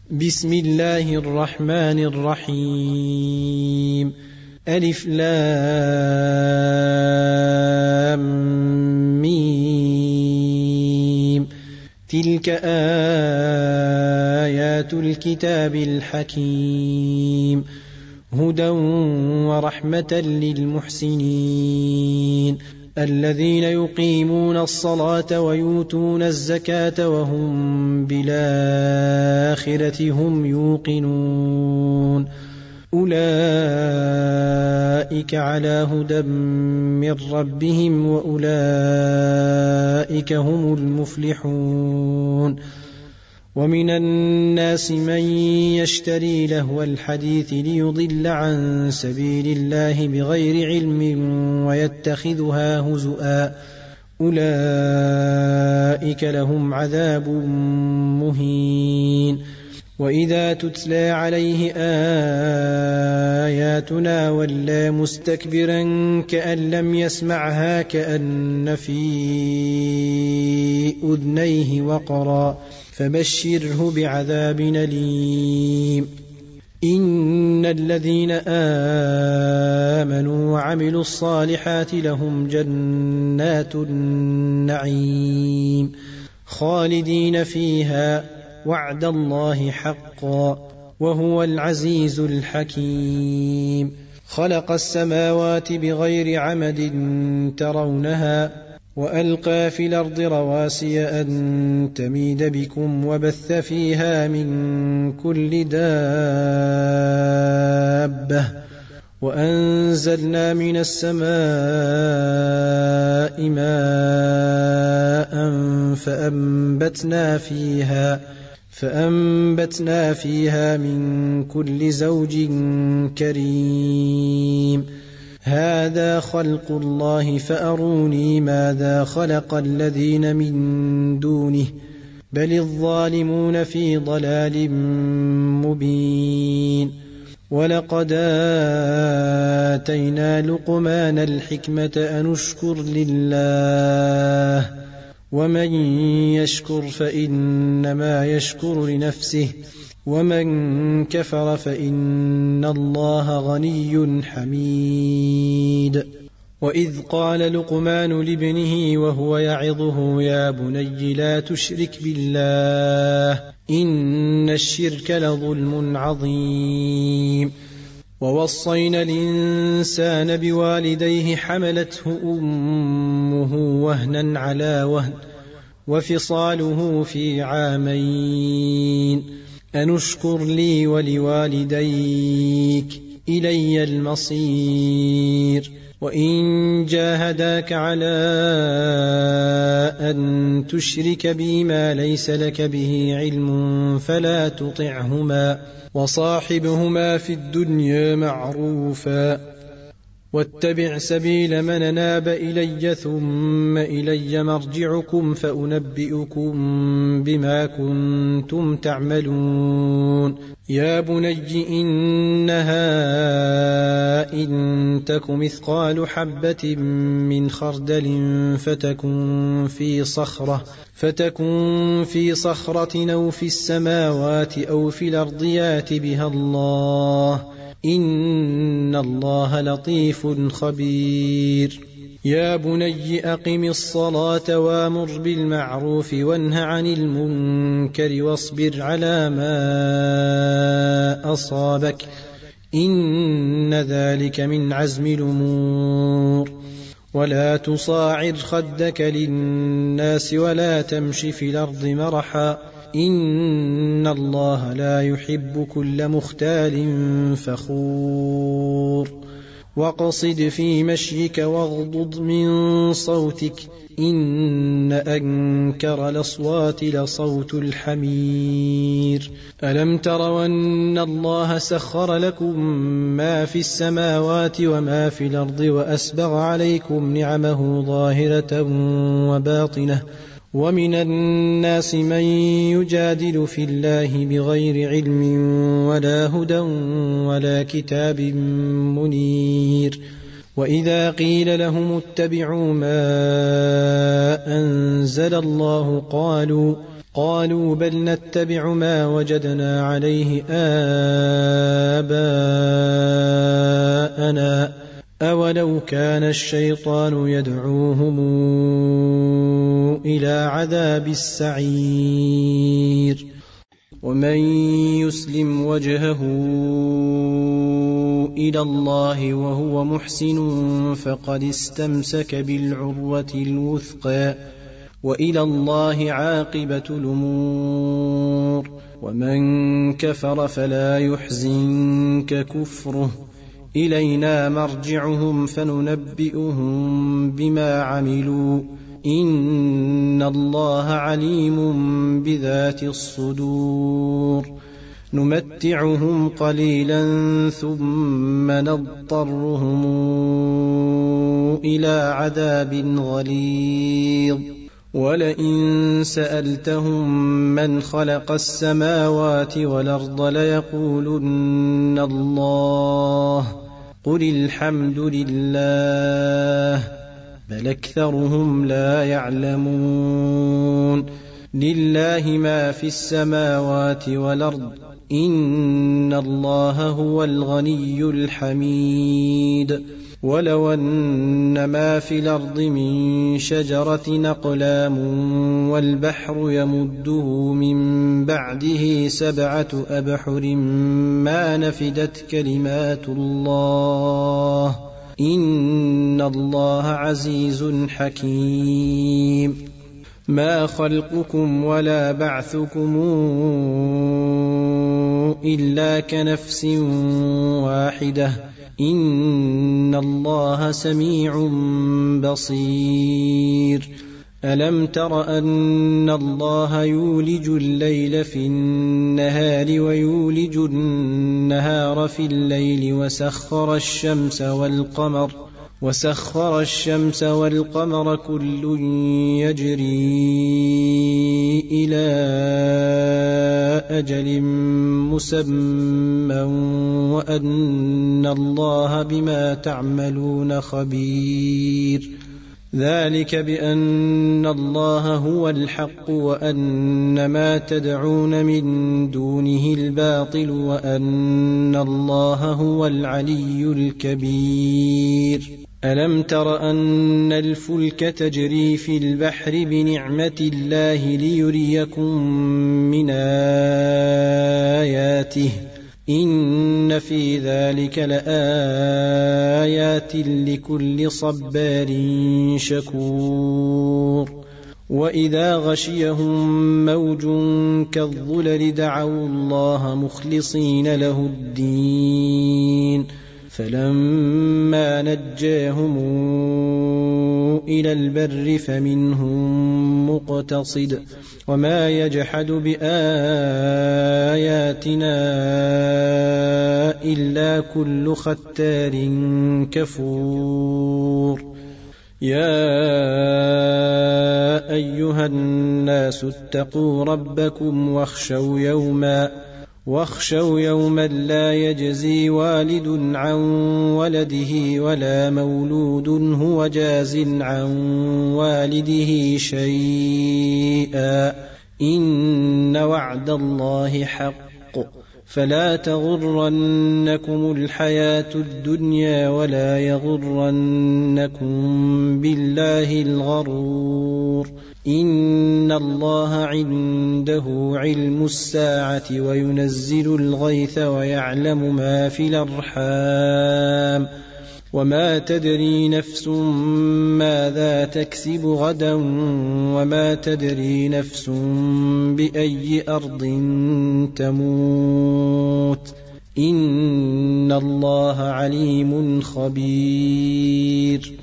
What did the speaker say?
بسم الله الرحمن الرحيم. ألف لام ميم. تلك آيات الكتاب الحكيم، هدى ورحمة للمحسنين الذين يقيمون الصلاة ويؤتون الزكاة وهم بالآخرة هم يوقنون. أولئك على هدى من ربهم وأولئك هم المفلحون. ومن الناس من يشتري لهو الحديث ليضل عن سبيل الله بغير علم ويتخذها هزؤا، أولئك لهم عذاب مهين. وإذا تتلى عليه آياتنا ولى مستكبرا كأن لم يسمعها كأن في أذنيه وقرا، فبشره بعذاب أليم. إن الذين آمنوا وعملوا الصالحات لهم جنات النعيم خالدين فيها، وعد الله حقا، وهو العزيز الحكيم. خلق السماوات بغير عمد ترونها، وألقى في الأرض رواسي أن تميد بكم، وبث فيها من كل دابة، وأنزلنا من السماء ماء فأنبتنا فيها من كل زوج كريم. هذا خلق الله فأروني ماذا خلق الذين من دونه، بل الظالمون في ضلال مبين. ولقد آتينا لقمان الحكمة أن اشكر لله، ومن يشكر فإنما يشكر لنفسه، ومن كفر فإن الله غني حميد. وإذ قال لقمان لابنه وهو يعظه يا بني لا تشرك بالله إن الشرك لظلم عظيم. ووصينا الإنسان بوالديه حملته أمه وهنا على وهن وفصاله في عامين أن اشكر لي ولوالديك إلي المصير. وإن جاهداك على أن تشرك بي ما ليس لك به علم فلا تطعهما، وصاحبهما في الدنيا معروفا، واتبع سبيل من أناب إلي ثم إلي مرجعكم فأنبئكم بما كنتم تعملون. يا بني إنها إن تك مثقال حبة من خردل فتكن في صخرة أو في السماوات أو في الأرض يات بها الله، إن الله لطيف خبير. يا بني أقم الصلاة وامر بالمعروف وانه عن المنكر واصبر على ما أصابك، إن ذلك من عزم الأمور. ولا تصاعر خدك للناس ولا تمش في الأرض مرحا، إن الله لا يحب كل مختال فخور. واقصد في مشيك واغضض من صوتك، إن أنكر الأصوات لصوت الحمير. ألم تروا أن الله سخر لكم ما في السماوات وما في الأرض وأسبغ عليكم نعمه ظاهرة وباطنة، ومن الناس من يجادل في الله بغير علم ولا هدى ولا كتاب منير. وإذا قيل لهم اتبعوا ما أنزل الله قالوا بل نتبع ما وجدنا عليه آباءنا أولو كان الشيطان يدعوهم إلى عذاب السعير ومن يسلم وجهه إلى الله وهو محسن فقد استمسك بالعروة الوثقى وإلى الله عاقبة الأمور ومن كفر فلا يحزنك كفره إلينا مرجعهم فننبئهم بما عملوا إن الله عليم بذات الصدور نمتعهم قليلا ثم نضطرهم إلى عذاب غليظ ولئن سألتهم من خلق السماوات والأرض ليقولن الله قل الحمد لله بل أكثرهم لا يعلمون لله ما في السماوات والأرض إن الله هو الغني الحميد ولو أن ما في الأرض من شجرة أقلام والبحر يمده من بعده 7 أبحر ما نفدت كلمات الله إن الله عزيز حكيم ما خلقكم ولا بعثكم إلا كنفس واحدة إن الله سميع بصير ألم تر أن الله يولج الليل في النهار ويولج النهار في الليل وسخر الشمس والقمر كل يجري إلى أجل مسمى وأن الله بما تعملون خبير ذلك بأن الله هو الحق وأن ما تدعون من دونه الباطل وأن الله هو العلي الكبير ألم تر أن الفلك تجري في البحر بنعمة الله ليريكم من آياته إن في ذلك لآيات لكل صبار شكور وإذا غشيهم موج كالظلل دعوا الله مخلصين له الدين فلما نجاهم إلى البر فمنهم مقتصد وما يجحد بآياتنا إلا كل ختار كفور يا أيها الناس اتقوا ربكم واخشوا يوما لا يجزي والد عن ولده ولا مولود هو جاز عن والده شيئا إن وعد الله حق فلا تغرنكم الحياة الدنيا ولا يغرنكم بالله الغرور إن الله عنده علم الساعة وينزل الغيث ويعلم ما في الأرحام وما تدري نفس ماذا تكسب غدا وما تدري نفس بأي أرض تموت إن الله عليم خبير